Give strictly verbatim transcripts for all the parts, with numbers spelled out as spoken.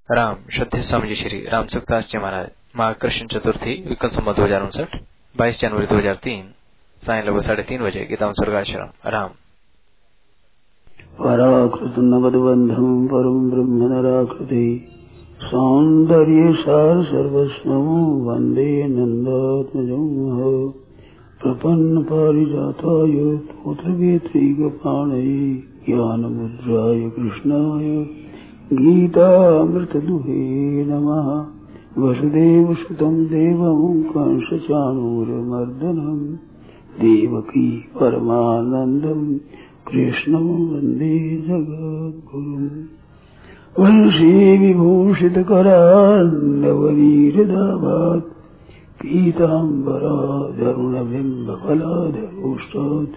राम श्रद्धेय स्वामी जी श्री राम सुखदास जी महाराज माँ कृष्ण चतुर्थी विक्रम संवत दो हजार उनसठ बाईस जनवरी दो हजार तीन साय लगभग साढ़े तीन बजे गीता स्वर्गाश्रम राम। पराकृत नवदबंधम परम ब्रह्म नराकृति सौंदर्य सार सर्वस्वम वंदे नंदात्मजं प्रपन्न पारिजाताय तोत्रवेत्रैकपाणये ज्ञानमुद्राय कृष्णाय गीतामृतदुहे नमः। वसुदेवसुतं देवं कंसचाणूरमर्दनं देवकी परमानन्दं कृष्णं वन्दे जगद्गुरुम्। वंशी विभूषितकरान्नवनीरदाभात् पीताम्बराधरुणबिम्बफलाधरोष्टात्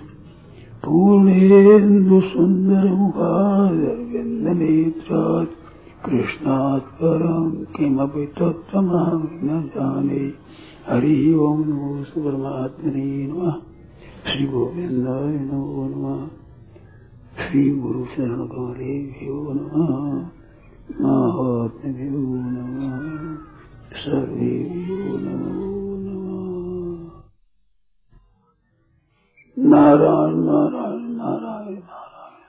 पूर्णेन्दुसुन्दरमुखादरविन्दनेत्रात् कृष्णात् परं किमपि तत्त्वमहं न जाने। हरि ओं नमो परमात्मने नमः। श्री गोविन्दाय नमो नमः। श्री गुरु शरण कमलेभ्यो नमः। महात्म्यो नमः। सर्वेभ्यो नमो नमः। नारायण नारायण नारायण नारायण।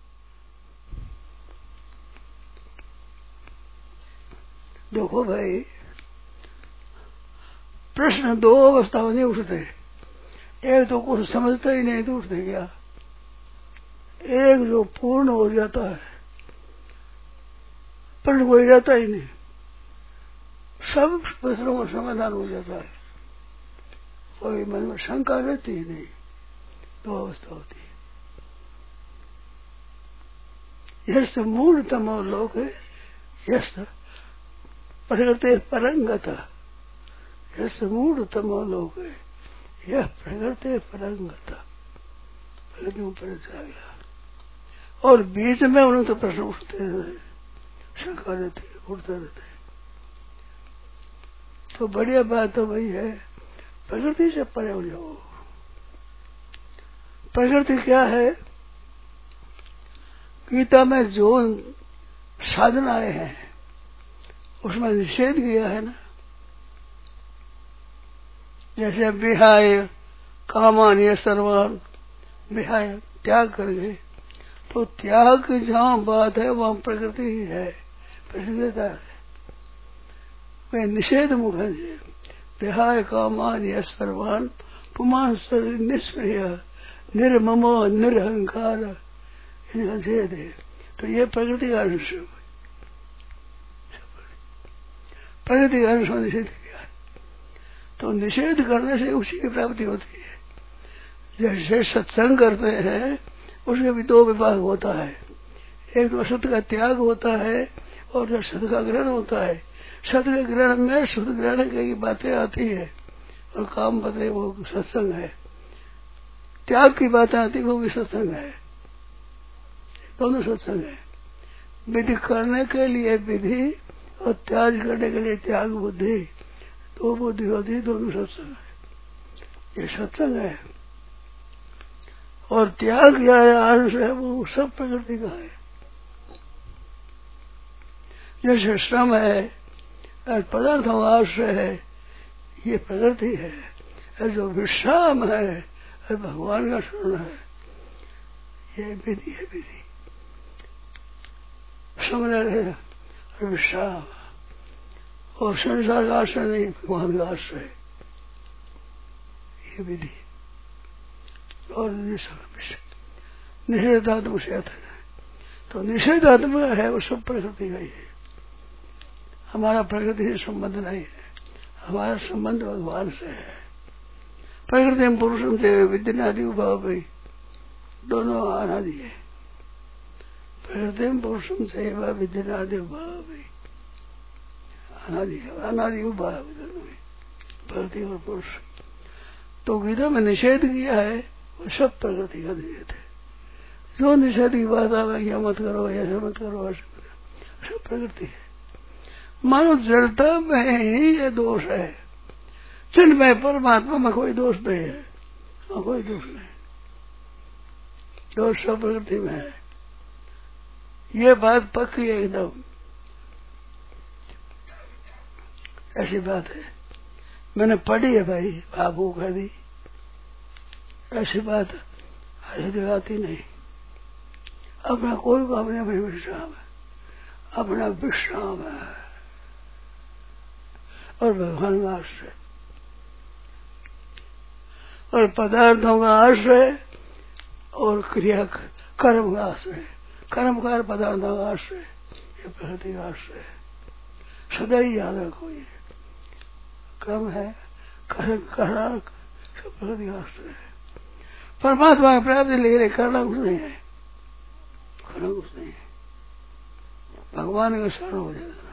देखो भाई, प्रश्न दो अवस्थाओं में उठते। एक तो कुछ समझता ही नहीं तो उठते क्या, एक जो पूर्ण हो जाता है प्रश्न कोई रहता ही नहीं, सब प्रश्नों का समाधान हो जाता है, कोई मन में शंका रहती ही नहीं। दो अवस्था होती है। यश मूलतम लोक है, यश प्रकृति परंगत, यश मूलतम लोक है, यह प्रकृति परंगत, प्रकृति ऊपर जा गया। और बीच में उन्हें तो प्रश्न उठते हैं, शंका रहते उठते रहते। तो बढ़िया बात तो वही है, प्रकृति से परे हो जाओ। प्रकृति क्या है? गीता में जो साधनाएं हैं उसमें निषेध किया है ना। जैसे विहाय कामान ये सर्वान, विहाय त्याग कर गए, तो त्याग की जहाँ बात है वहाँ प्रकृति ही है, प्रसिद्धता है। वे निषेध मुख है। विहाय कामान ये सर्वान पुमान निष्क्रिय निर्ममो निरहंकार, इनका छेद है। तो ये प्रकृति का अंश, प्रकृति का अंश निषेध किया है। तो निषेध करने से उसी की प्राप्ति होती है। जैसे सत्संग करते हैं उसके भी दो विभाग होता है, एक तो असत का त्याग होता है और सत का ग्रहण होता है। सत के ग्रहण में शुद्ध ग्रहण की बातें आती है और काम बते वो सत्संग है। त्याग की बातें आती वो भी सत्संग है, दोनों सत्संग है। विधि करने के लिए विधि और त्याग करने के लिए त्याग बुद्धि, दो बुद्धि होती, दोनों सत्संग है। ये सत्संग है। और त्याग या अंश है वो सब प्रकृति का है। जैसे श्रम है, पदार्थों का आश्रय है, ये प्रकृति है। जो विश्राम है, भगवान का शरण है, ये विधि है। विधि समझ रहे, विश्राम और संसार का आश्रय नहीं, भगवान का आश्रय, ये विधि। और निषेधात्मक से है, तो निषेधात्मक है वो सब प्रकृति का ही है। हमारा प्रकृति से संबंध नहीं है, हमारा संबंध भगवान से है। प्रकृति में पुरुषों से विद्यादि भाव भी दोनों अनादि है। प्रकृति में पुरुषों से विद्यादि भाव भी अनादि है, अनादि भाव प्रकृति और पुरुष। तो गीता में निषेध किया है वो सब प्रकृति का निषेध है। जो निषेध की बात आवे, यह मत करो, ऐसा मत करो, सब प्रकृति है। मानो जड़ता में ही ये दोष है, चिन्ह में परमात्मा में कोई दोष नहीं है, हाँ कोई दोष नहीं, दोष सब प्रकृति में है। ये बात पक्की है एकदम। ऐसी बात है, मैंने पढ़ी है भाई, बाबू कह दी, ऐसी बात हर जगह आती नहीं। अपना कोई काम नहीं, अपना विश्राम है, अपना विश्राम है और भगवान का आश्रय और पदार्थों का आश्रय और क्रिया कर्म का आश्रय, कर्मकार पदार्थों का आश्रय, ये प्रकृति का आश्रय है। सदा ही याद रखो, ये कर्म है, कर्म करना सब प्रकृति का आश्रय है। परमात्मा की प्राप्ति लेके करना कुछ नहीं है, करना कुछ नहीं है, भगवान का शरण हो जाना।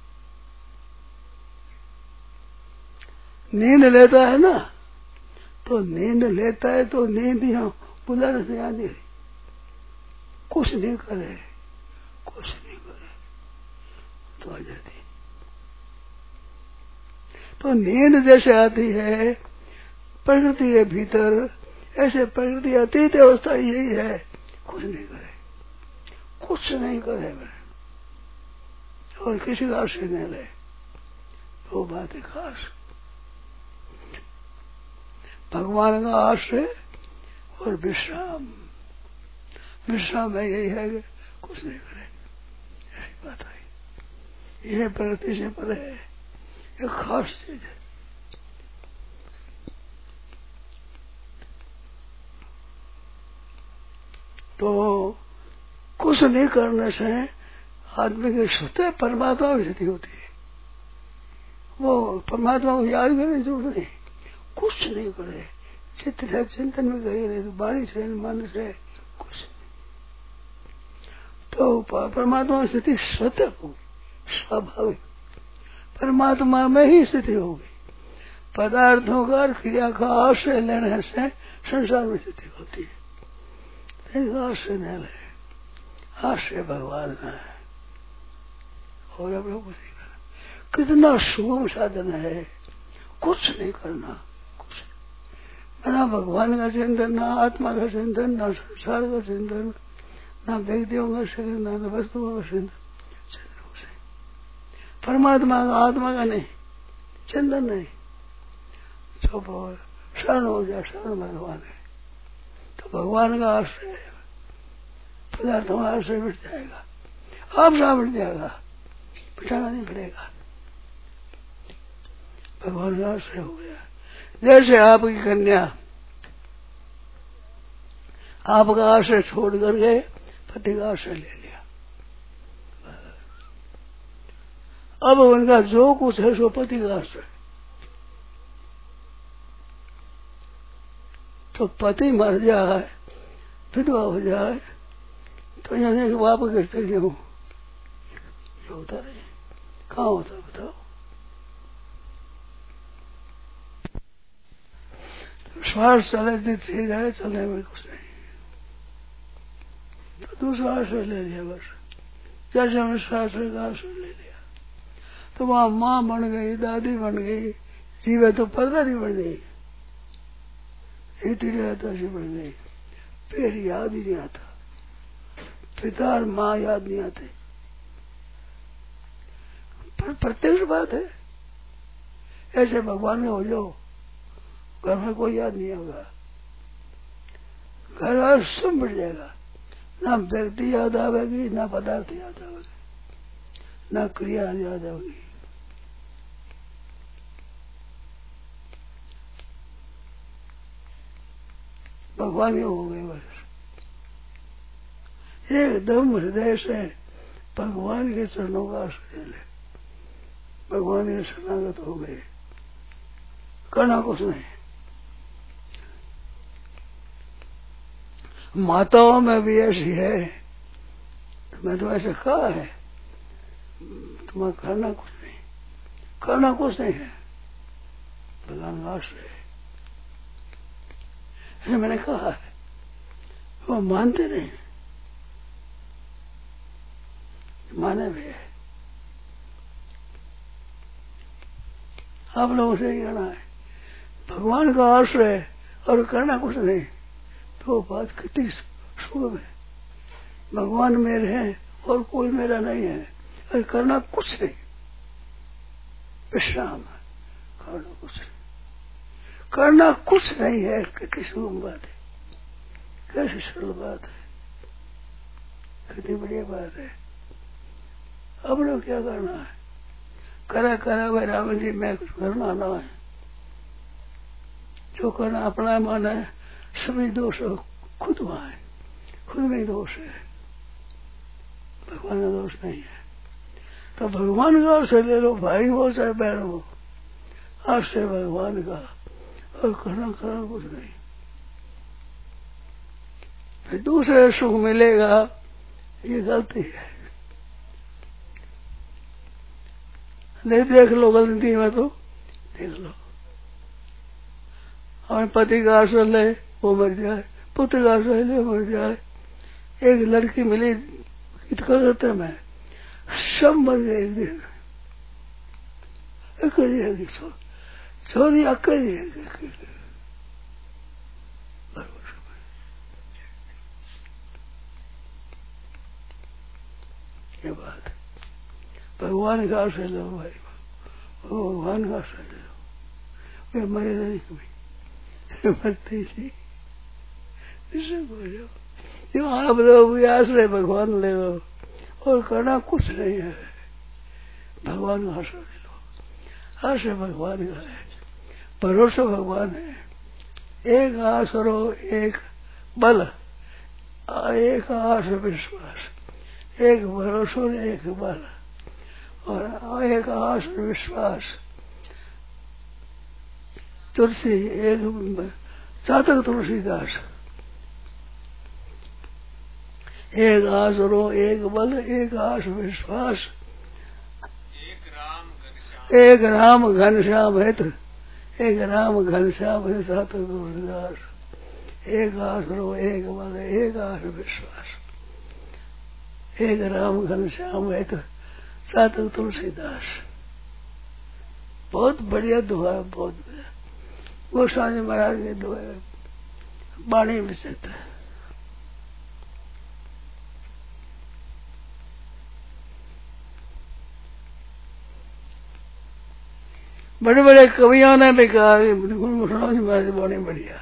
नींद लेता है ना, तो नींद लेता है तो नींद यहाँ बुलाने से आती है, कुछ नहीं करे, कुछ नहीं करे तो आ जाती। तो नींद जैसे आती है प्रकृति के भीतर, ऐसे प्रकृति अतीत अवस्था यही है, कुछ नहीं करे, कुछ नहीं करे और किसी का आश्रय नहीं ले, वो बात है खास। भगवान का आश्रय और विश्राम, विश्राम में यही है कि कुछ नहीं करे, ऐसी बात आई। यह प्रकृति से परे है, एक खास चीज है। तो कुछ नहीं करने से आदमी की स्वतः परमात्मा की स्थिति होती है। वो परमात्मा को याद करने की जरूरत नहीं, कुछ नहीं करे, चित्त से चिंतन में करे नहीं, तो बाणी से मन से कुछ नहीं, तो परमात्मा की स्थिति स्वतः होगी, स्वाभाविक परमात्मा में ही स्थिति होगी। पदार्थों का क्रिया का आश्रय लेने से संसार में स्थिति होती है, आश्रय नहीं ले, आश्रय भगवान है और अब लोग कुछ नहीं करना। कितना सुगम साधन है, कुछ नहीं करना, कुछ ना भगवान का चिंतन, ना आत्मा का चिंतन, ना संसार का चिंतन, ना व्यक्तियों का चिंतन, ना वस्तुओं का चिंतन, परमात्मा का आत्मा का नहीं चिंतन नहीं, सब शरण हो जाए, शरण भगवान है तो भगवान का आश्रय है, पदार्थों का आश्रय मिट जाएगा, आप सा मिट जाएगा, बिठाना नहीं पड़ेगा, भगवान का आश्रय हो गया। जैसे आपकी कन्या आपका आश्रय छोड़ करके पति का आश्रय ले लिया, अब उनका जो कुछ है सो पति का आश्रय, तो पति मर जाए, विधवा हो जाए, तो यहाँ वाप करते क्यों होता रहे, कहाँ होता बताओ। तो श्वास चले ठीक है, चलने में कुछ नहीं, तो दूसरा आश्रय ले लिया बस। जैसे हमने श्वास का आश्रय ले लिया तो वहां माँ बन गई, दादी बन गई, जीवे तो परदादी बन गई, इतनी रहता से बन गई, फिर याद ही नहीं आता, पिता और माँ याद नहीं आते, पर प्रत्यक्ष बात है। ऐसे भगवान में हो जाओ, घर में कोई याद नहीं होगा, घर और सब मिट जाएगा, ना व्यक्ति याद आवेगी, ना पदार्थ याद आवेगी, ना क्रिया याद आवेगी। भगवान ही हो गए बस, एकदम हृदय से भगवान के चरणों का आश्रय ले, भगवान के शरणागत हो गए, करना कुछ नहीं। माताओं में भी ऐसी है, मैं तो ऐसे कहा है, तुम्हें करना कुछ नहीं, करना कुछ नहीं है, भगवान का आश्रय है, ऐसे मैंने कहा है, वो मानते नहीं, माने भी है। आप लोगों से ही कहना है, भगवान का आश्रय और करना कुछ नहीं, तो बात कितनी सुगम है। भगवान मेरे हैं और कोई मेरा नहीं है, और करना कुछ नहीं, विश्राम है, करना कुछ नहीं, करना कुछ नहीं है। किसी बात है, कैसी सरल बात है, कितनी बढ़िया बात है। अब लोग क्या करना है, करा करा भाई रावण जी, मैं कुछ करना ना है, जो करना अपना माना है, सभी दोष खुद वहां है, खुद में दोष है, भगवान का दोष नहीं है। तो भगवान का आश्रय ले लो, भाई हो चाहे बहन हो, आश्रय भगवान का, और करना करना कुछ नहीं। फिर दूसरे सुख मिलेगा, ये गलती है। नहीं देख लो गलती में तो देख लो, हमें पति का आश्रय ले वो मर जाए, पुत्र का आश्रय ले मर जाए, एक लड़की मिली कलकत्ते में, सब मर गए एक दिन, अकेली है छोरी, अकेली है। ये बात है, भगवान का आश्रय लो भाई, भगवान का आश्रय लो, वे मरे नहीं कभी, मरते ही बोलो, जो आप लोग आश्रय भगवान ले लो, और करना कुछ नहीं है, भगवान का आश्रय ले लो। आश्रय भगवान का है, भरोसा भगवान है। एक आश्रो एक बल, एक आश्रय विश्वास, एक भरोसा एक बल, और एक आश्रय विश्वास। तुलसी एक चातक तुलसीदास, एक आसरो एक बल, एक आश विश्वास, एक राम घनश्याम हित, एक राम घनश्याम हित सात तुलसीदास, एक आसरो एक बल, एक आश विश्वास, एक राम घनश्याम हित सात तुलसीदास। बहुत बढ़िया दुआ है, बहुत बढ़िया। गोस्वामी महाराज की दुआ वाणी में स्थित है। बड़े बड़े कवियों ने भी कहा, गोस्वामी महाराज की वाणी बढ़िया,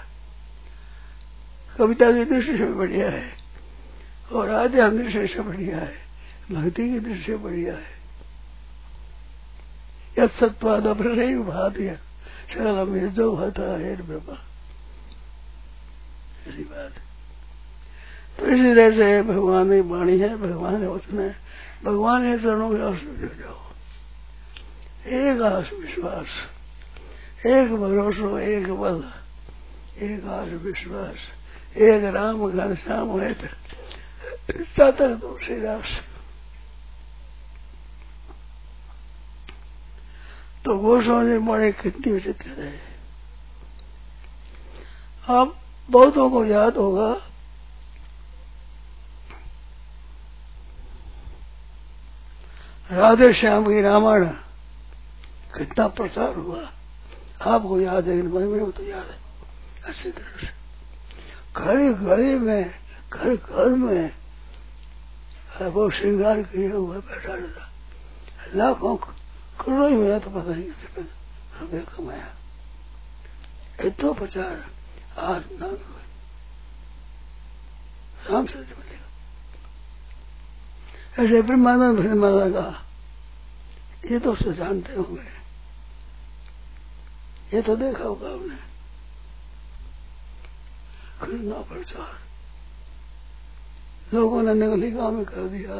कविता की दृष्टि से बढ़िया है, और आध्यात्मिक दृष्टि से बढ़िया है, भक्ति की दृष्टि से बढ़िया है। यद सत्वाद अपने भाती सकलम जो होता है ब्रह्मा, ऐसी बात। तो इसी तरह से भगवान की वाणी है, भगवान है उसने, भगवान के चरणों के आश्रय हो जाओ। एक आश विश्वास, एक भरोसा एक बल, एक आश विश्वास, एक राम घनश्याम हित चातक तुलसीदास। तो गोस्वामी बड़े कितनी विचित्र है। आप बहुतों को याद होगा, राधे श्याम की रामायण कितना प्रचार हुआ, आपको याद है, मेरे को तो याद है अच्छी तरह से। घड़ी घड़ी में, घर घर में वो श्रृंगार किया हुआ बैठा रहता, लाखों करोड़ों में मेरा तो पता नहीं कैसे रुपये कमाया। इतना प्रचार आज ना राम से मिलेगा। ऐसे ब्रह्मानंद भगवान का ये तो उससे जानते होंगे, ये तो देखा होगा आपने, कितना प्रचार लोगों ने निगली गांव में कर दिया।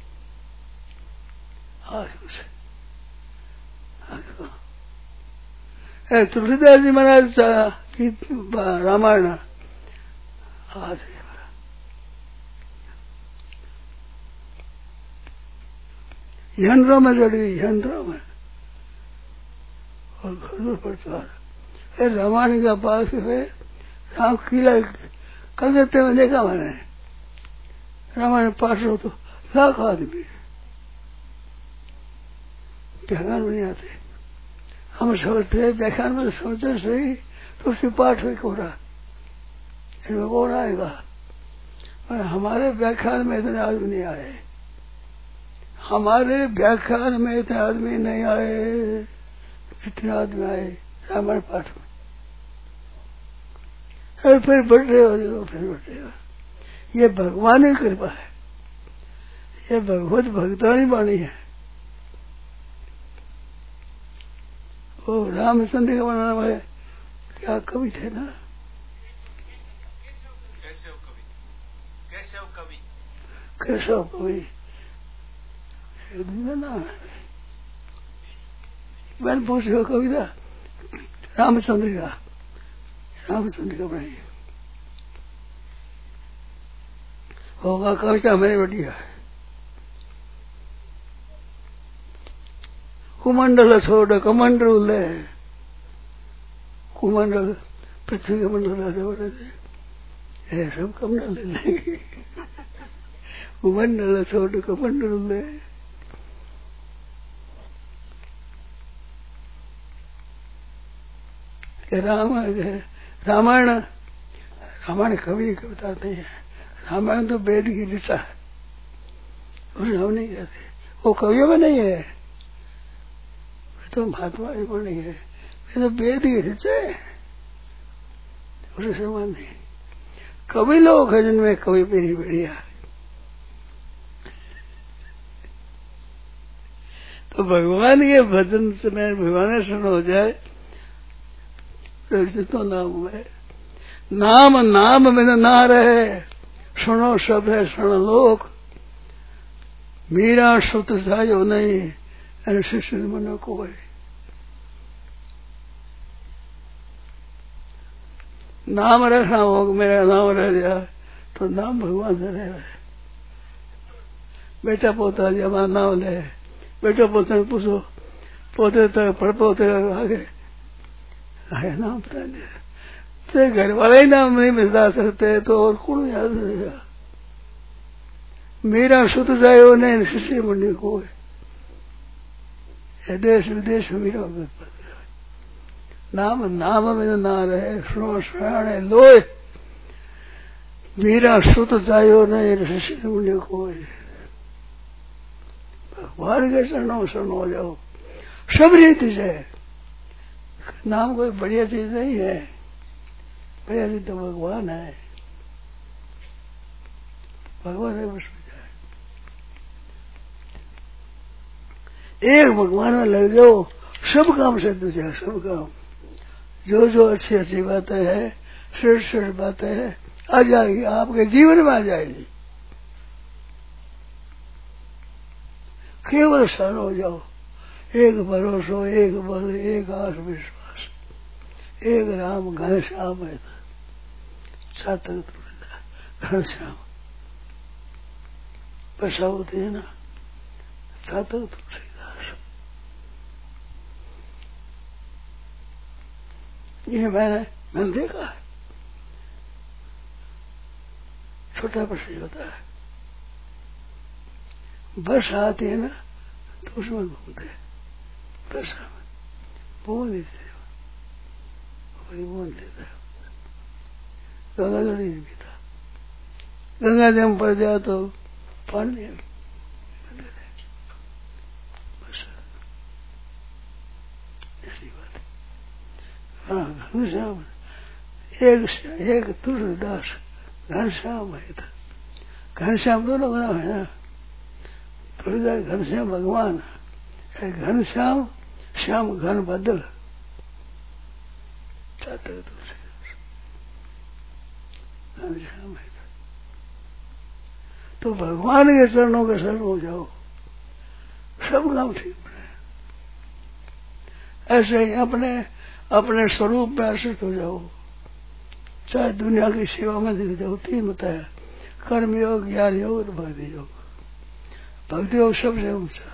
आज कुछ तुलसीदास जी महाराज की रामायण आज यंत्रों में जड़ी, यंत्रों में, और घर प्रचार रामायण का पास है। राम किला कलकत्ते में देखा मैंने, रामायण पास हो तो लाख आदमी व्याख्यान में नहीं आते। हम समझते व्याख्यान में समझते सही, तो उसकी पाठ हुई कोरा, इनमें कौन आएगा। पर हमारे व्याख्यान में इतने आदमी नहीं आए, हमारे व्याख्यान में इतने आदमी नहीं आए, जितने आदमी आए रामायण पाठ में, अरे फिर बढ़ रहे हो जो फिर बढ़ रहे हो। ये भगवान की कृपा है, ये भगवत भक्तानी वाणी है। वो रामचंद्र का बनाना वाले क्या कवि थे ना, कैशव कवि, कैशव कवि, कैशव कवि नाम है। मैंने पूछा कविता रामचंद्र का, रामचंद्र का बनाई होगा कविता मेरे बढ़िया है। कुमंडल छोड़ कमंडल ले, कुमंडल पृथ्वी का मंडल आगे बढ़े थे, ये सब कमंडल ले लेंगे। कुमंडल छोड़ कमंडल ले, राम रामायण रामायण कवि कविता नहीं है, रामायण तो वेद की ऋचा है, उसे हम नहीं कहते। वो कवियों में नहीं है, तो महात्मा जी को नहीं है, ये तो वेद की ऋचा है, उसे समान नहीं। कवि लोग है जिनमें कवि मेरी बढ़िया, तो भगवान के भजन सुने, भगवान सुन हो जाए तो नाम है। नाम नाम में ना रहे, सुनो सब है सुन लोक, मीरा सुत सायो नहीं शिष्य मन को है। नाम रखना हो, मेरा नाम रह गया तो नाम भगवान से रह रहे। बेटा पोता जी हमारा नाम ले, बेटा पोते ने पूछो, पोते तक पढ़ पोते आगे आगे नाम पता नहीं, तो घर वाले ही नाम नहीं बता सकते तो और कौन याद रहेगा। मेरा सुत जायो नहीं शिष्य मंडी को, देश विदेश में मेरा नाम नाम में ना रहे, सुनो सुनाने लोए, मेरा सुत जायो नहीं शिष्य मंडी को। भगवान के चरणों शरण हो जाओ, सब रीति से। नाम कोई बढ़िया चीज नहीं है, बढ़िया चीज तो भगवान है, भगवान है बस एक भगवान में लग जाओ, सब काम सिद्ध हो जाए, सब काम जो जो अच्छी अच्छी बातें है, श्रेष्ठ श्रेष्ठ बातें है आ जाएगी, आपके जीवन में आ जाएगी। केवल शरण हो जाओ, एक भरोसा, एक बल, एक आस विश्वास, एक राम घनश्याम है, सातक घनश्याम बसावती है ना, सातक तुलसीदास। ये मैंने मैंने देखा है, छोटा बस होता है, बस आती है ना तो उसमें घूमते हैं, बस में बोल देते वही बोल देता है। गंगा जल नहीं पीता, गंगा जम पड़ जाए तो पानी बस ऐसी बात है। हाँ घनश्याम एक एक तुलसीदास घनश्याम है था, घनश्याम दोनों नाम है ना, तुलसीदास घनश्याम भगवान है, घनश्याम श्याम घन बदल घनश्याम है। तो भगवान के चरणों के शरण हो जाओ, सब काम ठीक बने। ऐसे ही अपने अपने स्वरूप में आश्रित हो जाओ, चाहे दुनिया की सेवा में दिख जाओ। तीन बताया, कर्म योग, ज्ञान योग और भक्ति योग। भक्ति योग सबसे ऊंचा,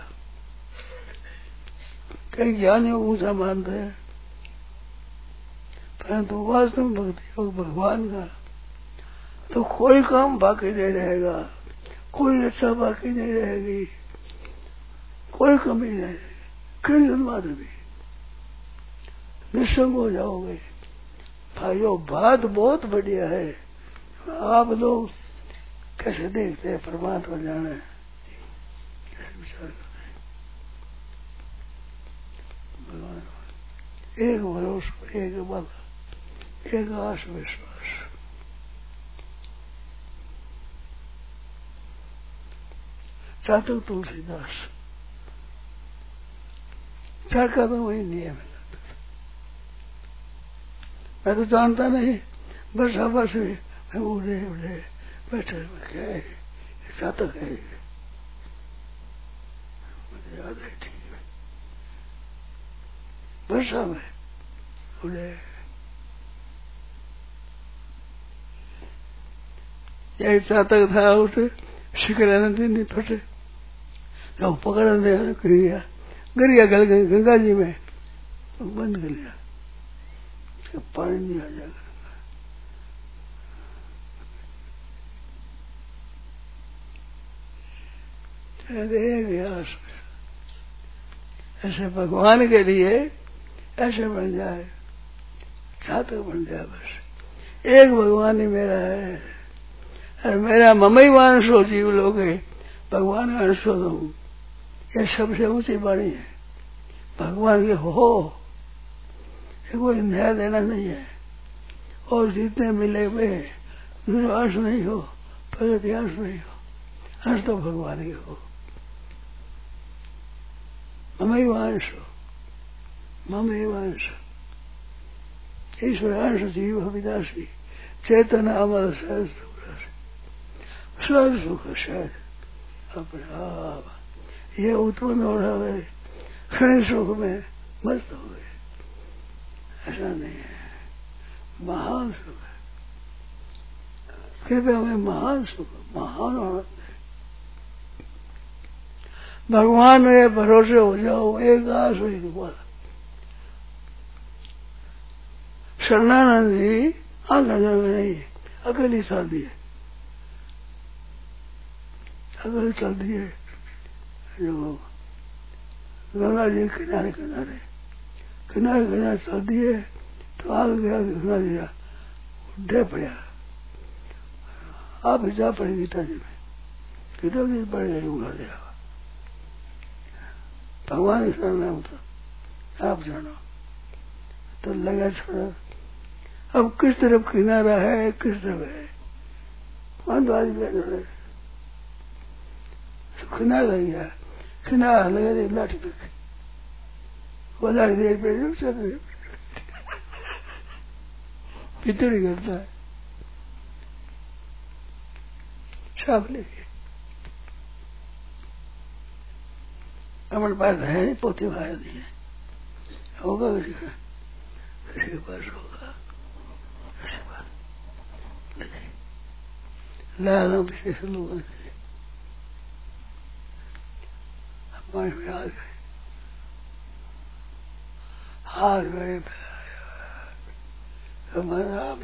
कई ज्ञान योग ऊंचा मानते हैं, परंतु वास्तव में भक्ति योग भगवान का तो कोई काम बाकी नहीं रहेगा, कोई अच्छा बाकी नहीं रहेगी, कोई कमी नहीं रहेगी, कहीं मात्र भी निसंग हो जाओगे। भाइयों बात बहुत बढ़िया है, आप लोग कैसे देखते हैं परमात्मा जाने, कैसे विचार करते हैं भगवान। एक भरोसा, एक बल, एक आश विश्वास। चातक तुलसीदास चाका तो वही नियम है। मैं तो जानता नहीं, बस बस मैं उड़े उड़े बैठे क्या है, चातक है, मुझे याद है ठीक है। वर्षा में उड़े, यही चातक था, उसे शिखर नदी नहीं फटे, तो पकड़ दिया गरिया, गरिया गल गई गंगा जी में, तो बंद कर लिया, पानी नहीं आ जाएगा। ऐसे भगवान के लिए ऐसे बन जाए, चातक बन जाए, बस एक भगवान ही मेरा है, और मेरा ममई वांशो जीव लोगे भगवान का अंशो दो, ये सबसे ऊंची वाणी है। भगवान के हो, ये कोई नया देना नहीं है, और जितने मिले वे अंश नहीं हो, प्रगति अंश नहीं हो, अंश तो भगवान के हो। ममई वांशो, ममई वांश, ईश्वर अंश जीव विदासी, चेतन अमर सहज सहज सुख शायद अपने आप ये उत्पन्न हो रहा है, क्षण सुख में मस्त हो गए, ऐसा नहीं है, महान सुख है, कृपया में महान सुख, महान आनंद है। भगवान में भरोसे हो जाओ, एक आस हुई दोबारा। शरणानंद जी आंखा में नहीं, अकेली शादी है, अकेली चलती है, जो गंगा जी किनारे किनारे किनारे किनारे चलती है, तो आगे गया गंगा जी ढे पड़ा, आप जा पड़े गीता जी में, गीता जी पड़ गए घर जाएगा, भगवान की शरण में उतर, आप जानो, तो लगा छोड़ा। अब किस तरफ किनारा है, किस तरफ है, वहां तो आज भी जोड़े किनारा गया, किनारा लगा दे लाठी पे, वो लाठी देर पे चल पितड़ी करता है, साफ लेके हमारे पास है नहीं, पोते भाई नहीं है, होगा किसी का, किसी के पास होगा, किसी पास लालों पीछे से लोगों से हमारे में आ गए, हाथ गए, हमारा आप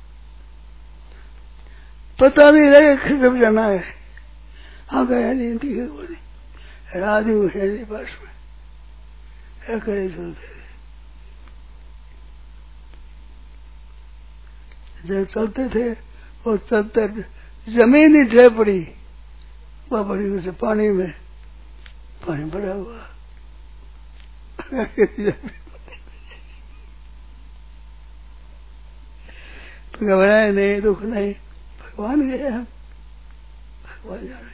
पता नहीं लगे किस जाना है, हाँ गया नहीं, ठीक है, वो नहीं आदमी है नहीं पास में, ऐसे चलते जब चलते थे, वो चलते जमीन ही ढह पड़ी, वह पड़ी उसे पानी में, पानी पड़ा हुआ घबराए नहीं, दुख नहीं, भगवान गए हम, भगवान जाने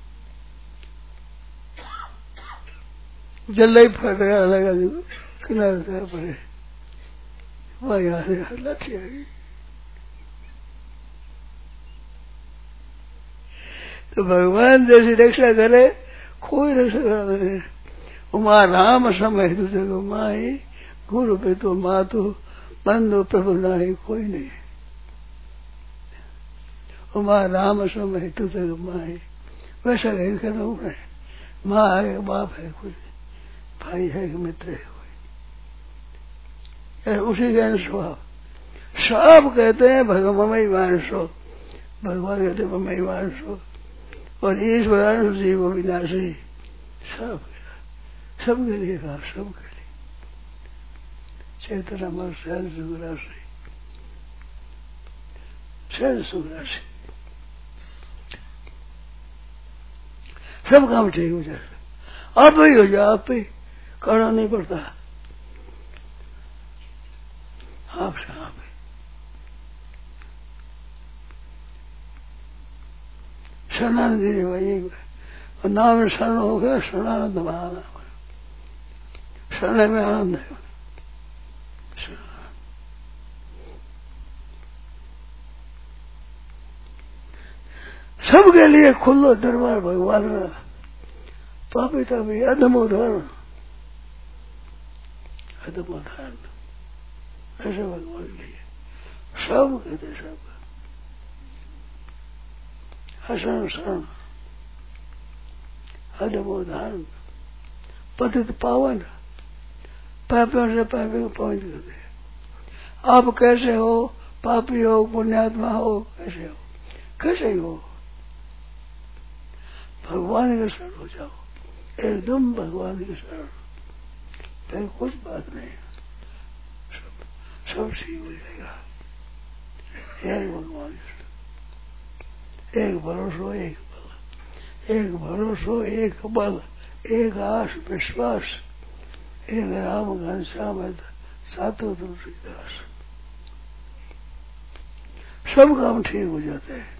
जल्द ही फट गया, लगा जो किनारे से पड़े, वह यहाँ से लाठी आ गई, तो भगवान जैसी रक्षा करे कोई रक्षा कर नहीं। उमा राम समय तुझे को माई, गुरु पे तो माँ तो बंधु प्रभु नाही कोई नहीं। उमा राम समय तुझे को माई, वैसा नहीं करो है, माँ है, बाप है, कोई भाई है कि मित्र है कोई, उसी का स्वभाव। सब कहते हैं भगवमय वांशो, भगवान कहते ममई वांशो, और ईश्वरांश जीव विनाशी, सब सबके लिए कहा, सबके लिए चेतना मर सहज सुख राशि, सहज सुख राशि, सब काम ठीक हो जाएगा, आप ही हो जाए, आप ही करना नहीं पड़ता। आपसे आप है। शरणानंद वही नाम शरण हो गया, शरणानंद महान शरण में आनंद है। सबके लिए खुल्लो दरबार भगवान का, पापी का भी अधम उदाहरण, अधम उदाहरण ऐसे भगवान के लिए सब कहते, सब हसन शरण अधम उदाहरण, पतित पावन, पापियों से पापी को पवित्र करते। आप कैसे हो, पापी हो, पुण्यात्मा हो, कैसे हो, कैसे हो, भगवान के शरण हो जाओ, एकदम भगवान के शरण, फिर कुछ बात नहीं, सब सब ठीक हो जाएगा। एक भगवान के शरण, एक भरोसा, एक बल, एक भरोसा, एक बल, एक आस विश्वास, एक राम घनश्याम सातों तुलसीदास, सब काम ठीक हो जाते हैं।